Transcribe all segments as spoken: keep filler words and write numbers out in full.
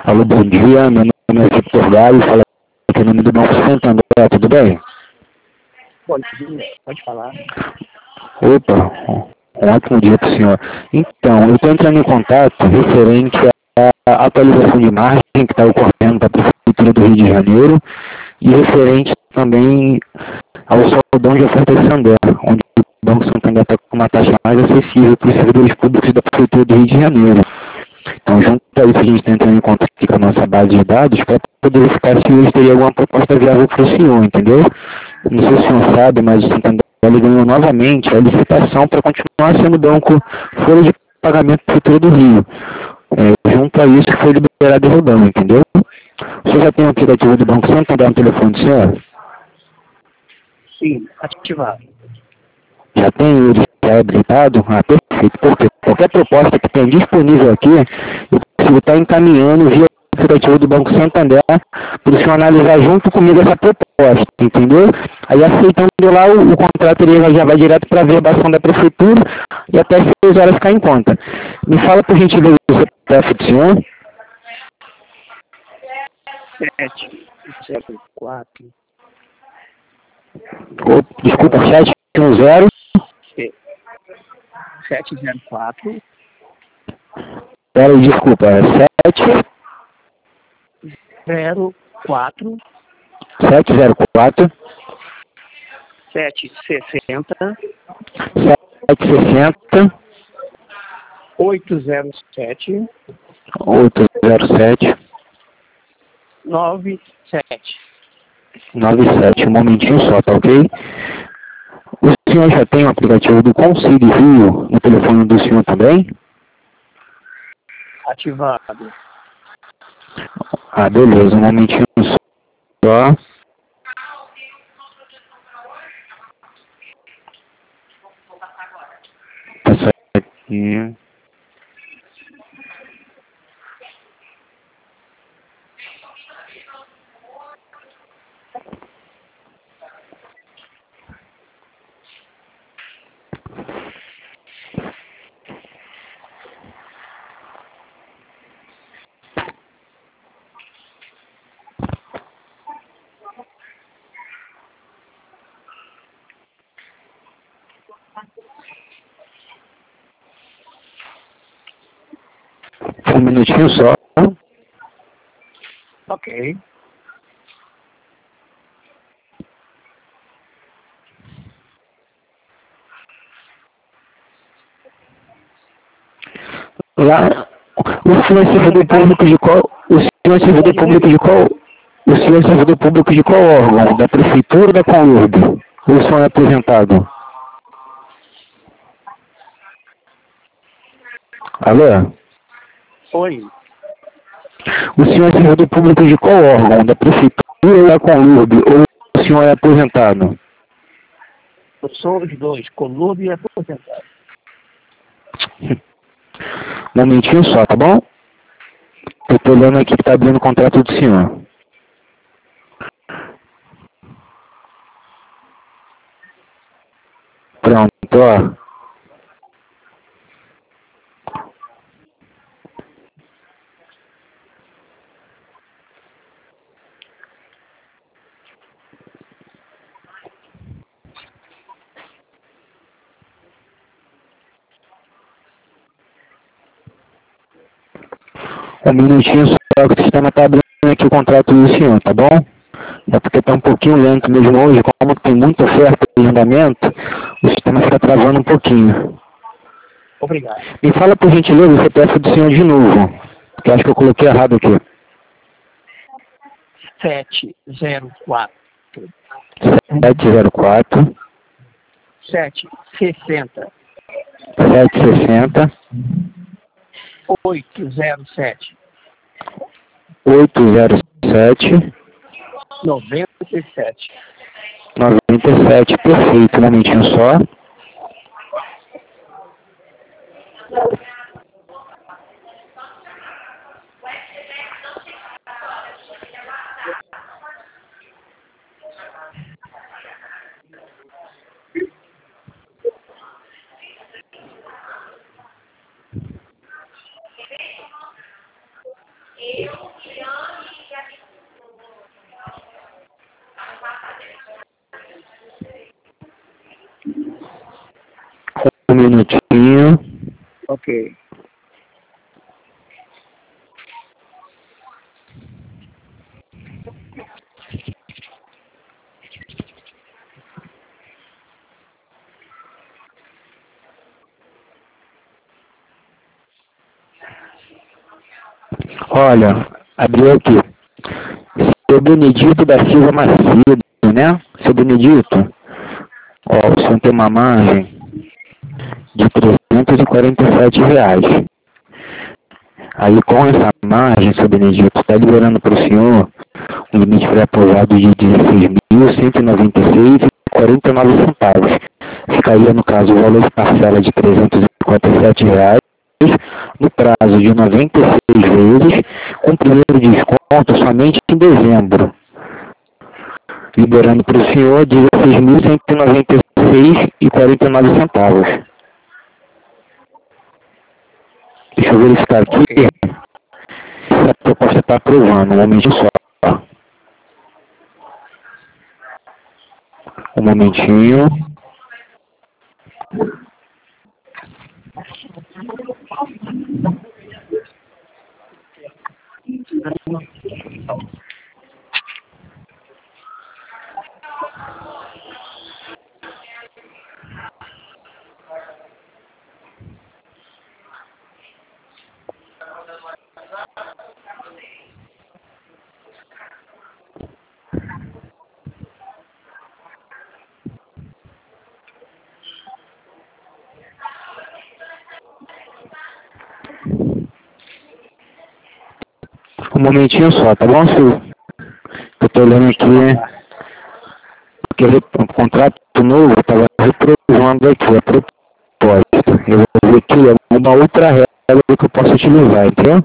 Alô, bom dia, meu nome é Victor Galho, fala aqui no nome do Banco Santander, tudo bem? Bom dia, pode falar. Opa, um ótimo dia para o senhor. Então, eu estou entrando em contato referente à atualização de margem que está ocorrendo para a Prefeitura do Rio de Janeiro e referente também ao saldão de oferta de Santander, onde o Banco Santander está com uma taxa mais acessível para os servidores públicos da Prefeitura do Rio de Janeiro. Então, junto a isso, a gente está entrando em contato aqui com a nossa base de dados para poder verificar se hoje teria alguma proposta viável para o senhor, entendeu? Não sei se o senhor sabe, mas o Santander ganhou novamente a licitação para continuar sendo banco folha de pagamento da Prefeitura do Rio. É, junto a isso, foi liberado o rodão, entendeu? O senhor já tem o aplicativo do Banco Santander no telefone do senhor? Sim, ativado. Já tem ele já é habilitado? Ah, perfeito, porque qualquer proposta que tem disponível aqui, eu consigo estar encaminhando via o aplicativo do Banco Santander para o senhor analisar junto comigo essa proposta, entendeu? Aí aceitando lá, o, o contrato ele já vai direto para a verbação da prefeitura e até seis horas ficar em conta. Me fala por gentileza o C P F do senhor. sete zero quatro Oh, desculpa, sete um zero. sete zero quatro Pera aí, desculpa, é sete zero quatro sete zero quatro sete sessenta sete sessenta oito zero sete oito zero sete nove sete. nove sete, um momentinho só, tá ok? O senhor já tem o aplicativo do Conselho Rio no telefone do senhor também? Ativado. Ah, beleza, um momentinho só. Passar aqui. Um minutinho só. Ok. Lá, o senhor é servidor público de qual? O senhor é servidor público de qual? O senhor é servidor público de qual órgão? Da prefeitura ou da Conlurb? Ou o senhor é aposentado? Alô? Oi, O senhor é servidor público de qual órgão? Da prefeitura ou da Conlurb? Ou o senhor é aposentado? eu sou os dois, Colúrbio e aposentado. Um momentinho só, tá bom? Eu tô olhando aqui que tá abrindo o contrato do senhor. Pronto, ó. Um minutinho só que o sistema tá abrindo aqui o contrato do senhor, tá bom? É porque tá um pouquinho lento mesmo hoje, como tem muita oferta de andamento, o sistema fica travando um pouquinho. Obrigado. Me fala por gentileza o C P F do senhor de novo, porque eu acho que eu coloquei errado aqui. sete zero quatro sete zero quatro sete sessenta sete sessenta oito zero sete oito zero sete noventa e sete. noventa e sete. Perfeito, um momentinho só. Ok. Olha, abriu aqui. Seu Benedito da Silva Macedo, né? Seu Benedito, ó, o senhor tem uma margem de trezentos e quarenta e sete reais. Aí com essa margem, seu Benedito, está liberando para o senhor um limite pré-aprovado de dezesseis mil cento e noventa e seis reais e quarenta e nove centavos. Ficaria, no caso, o valor de parcela de trezentos e cinquenta e sete reais no prazo de noventa e seis vezes, com primeiro desconto somente em dezembro, liberando para o senhor dezesseis mil cento e noventa e seis reais e quarenta e nove centavos. Deixa eu verificar aqui. Ok. Essa proposta está aprovando, um momentinho só. Um momentinho. Um momentinho só, tá bom, Sil? Eu tô olhando aqui, porque o contrato novo estava reprovando aqui a proposta. Eu vou ver aqui uma outra regra que eu posso utilizar, entendeu?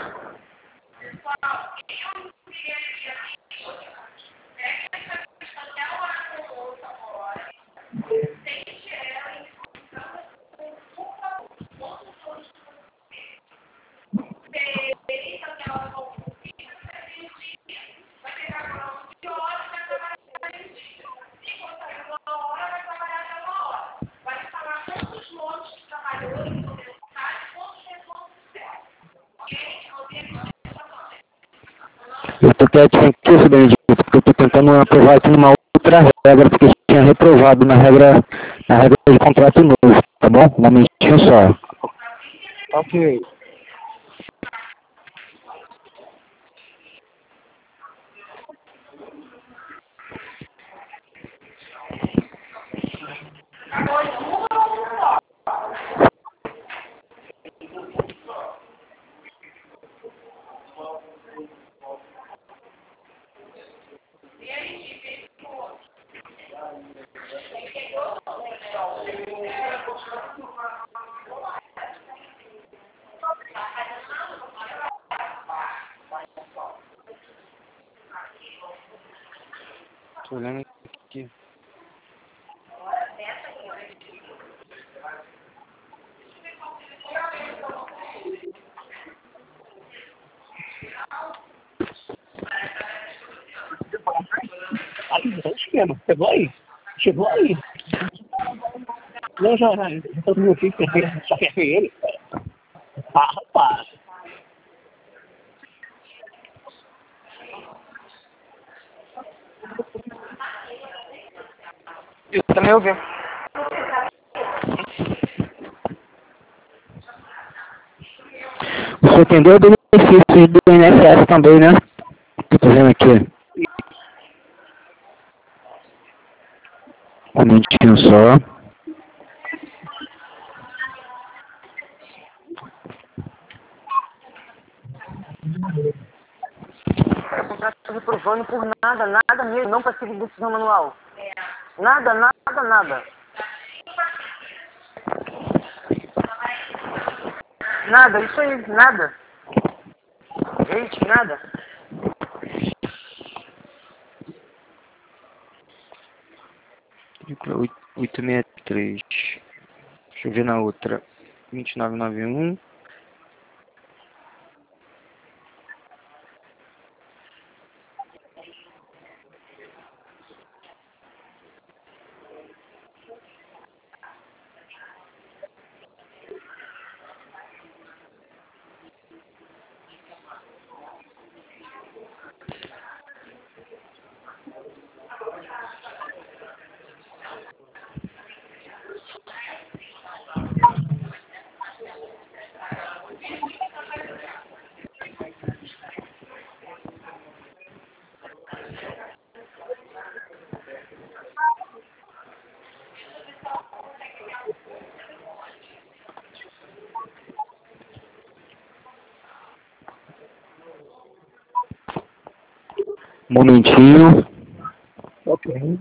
Eu tô quietinho aqui, seu Benedito, porque eu tô tentando aprovar aqui numa outra regra, porque tinha reprovado na regra, na regra de contrato novo, tá bom? Um momentinho só. Ok. Tô olhando aqui. Aí, tá no esquema. Chegou aí? Chegou aí. Não, já, já. Já todo mundo aqui, só quer ver ele. Ah, rapaz. Eu também ouvi. O senhor entendeu o benefício do I N S S também, né? Eu tô vendo aqui. Um momentinho só. O contrato está reprovando por nada, nada mesmo, não passivo de decisão manual. Nada, nada, nada. Nada, isso aí, nada. Gente, nada. oito seis três. Deixa eu ver na outra. vinte e nove noventa e um. Um momentinho. Ok.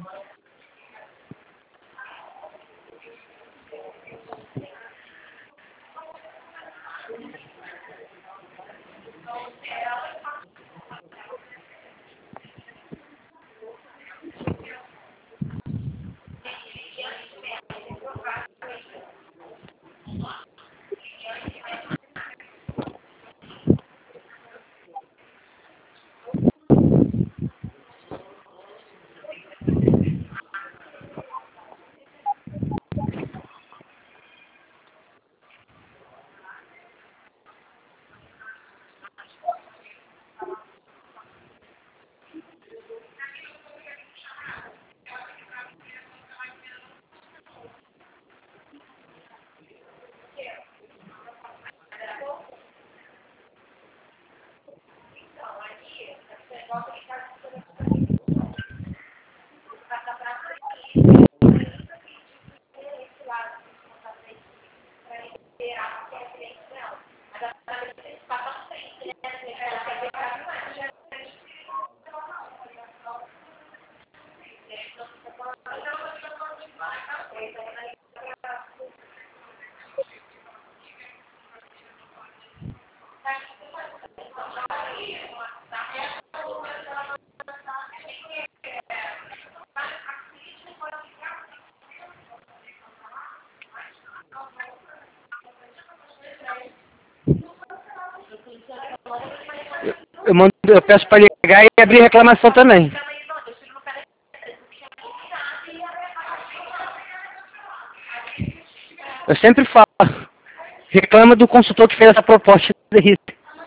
Eu, mando, eu peço para ligar e abrir reclamação também. Eu sempre falo, reclama do consultor que fez essa proposta de risco.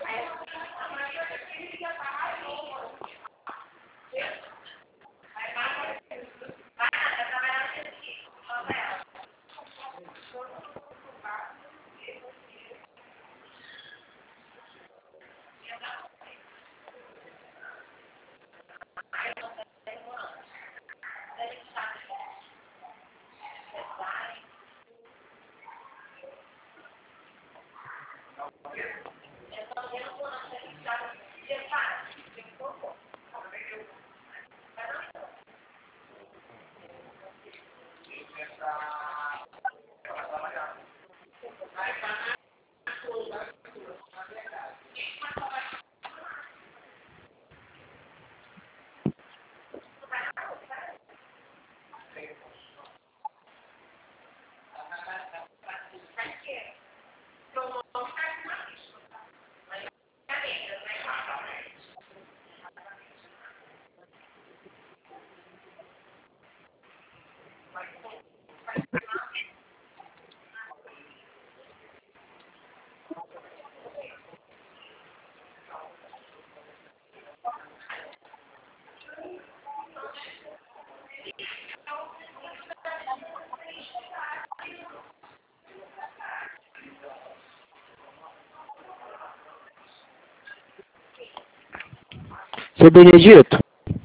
Seu Benedito?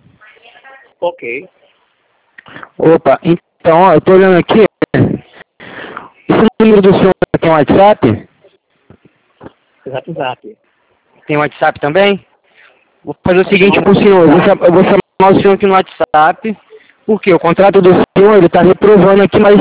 Ok. Opa, então, ó, eu tô olhando aqui. Esse número do senhor tem WhatsApp? Zap Zap. Tem WhatsApp também? Vou fazer o seguinte pro senhor, eu vou, cham- eu vou chamar o senhor aqui no WhatsApp, porque o contrato do senhor, ele tá reprovando aqui, mas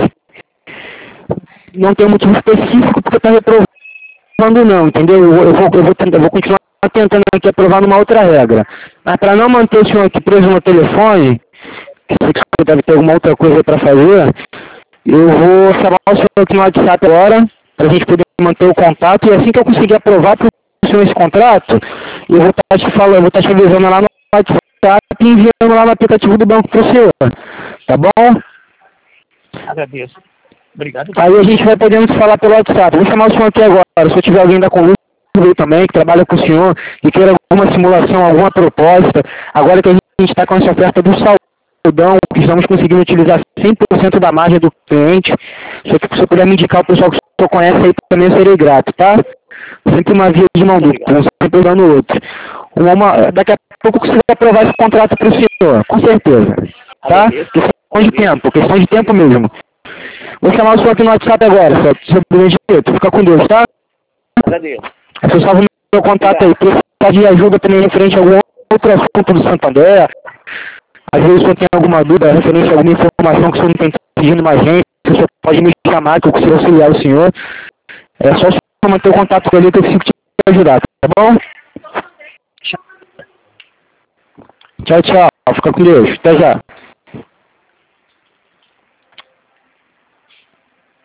não tem um motivo específico porque tá reprovando não, entendeu? Eu, vou- eu, vou, eu, vou tentar, eu vou continuar tentando aqui aprovar numa outra regra. Mas para não manter o senhor aqui preso no telefone, que sei que o senhor deve ter alguma outra coisa para fazer, eu vou chamar o senhor aqui no WhatsApp agora, para a gente poder manter o contato, e assim que eu conseguir aprovar para o senhor esse contrato, eu vou estar te falando, eu vou estar te avisando lá no WhatsApp e enviando lá no aplicativo do banco para o senhor. Tá bom? Agradeço. Obrigado. Aí a gente vai podendo se falar pelo WhatsApp. Vou chamar o senhor aqui agora. Se eu tiver alguém da Conluta também, que trabalha com o senhor, e queira alguma simulação, alguma proposta, agora que a gente está com essa oferta do saldão, que estamos conseguindo utilizar cem por cento da margem do cliente, se o senhor puder me indicar o pessoal que o senhor conhece aí, também eu serei grato, tá? Sempre uma via de mão dupla, um sempre dando o outro. Uma, uma, daqui a pouco eu consigo aprovar esse contrato para o senhor, com certeza. Tá? Questão de tempo, questão de tempo mesmo. Vou chamar o senhor aqui no WhatsApp agora, seu Benedito. Fica com Deus, tá? Agradeço. Eu salvo meu contato aí. Precisar de ajuda também referente a algum outro assunto do Santander, às vezes o senhor tem alguma dúvida referente a alguma informação que o senhor não tem pedindo mais gente, o senhor pode me chamar que eu consigo auxiliar o senhor. É só o senhor manter o contato com ele que eu consigo te ajudar, tá bom? Tchau, tchau. Fica com Deus. Até já.